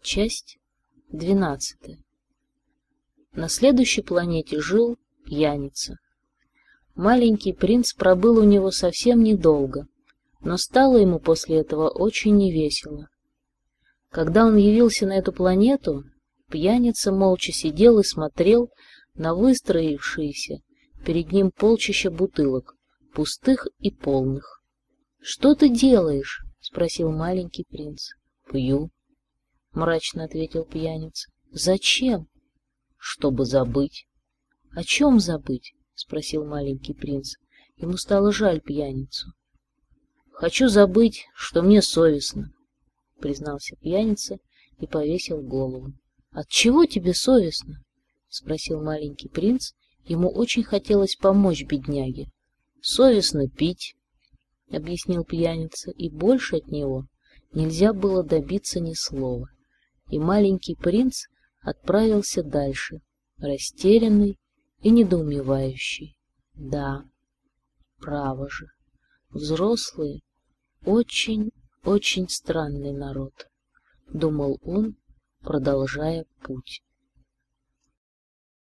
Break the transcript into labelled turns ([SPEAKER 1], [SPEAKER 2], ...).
[SPEAKER 1] Часть 12. На следующей планете жил пьяница. Маленький принц пробыл у него совсем недолго, но стало ему после этого очень невесело. Когда он явился на эту планету, пьяница молча сидел и смотрел на выстроившиеся перед ним полчища бутылок, пустых и полных. — Что ты делаешь? — спросил маленький принц. — Пью, — мрачно ответил пьяница. — Зачем? — Чтобы забыть. — О чем забыть? — спросил маленький принц. Ему стало жаль пьяницу. — Хочу забыть, что мне совестно, — признался пьяница и повесил голову. — От чего тебе совестно? — спросил маленький принц. Ему очень хотелось помочь бедняге. — Совестно пить, — объяснил пьяница, и больше от него нельзя было добиться ни слова. И маленький принц отправился дальше, растерянный и недоумевающий. Да, право же, взрослые очень странный народ, думал он, продолжая путь.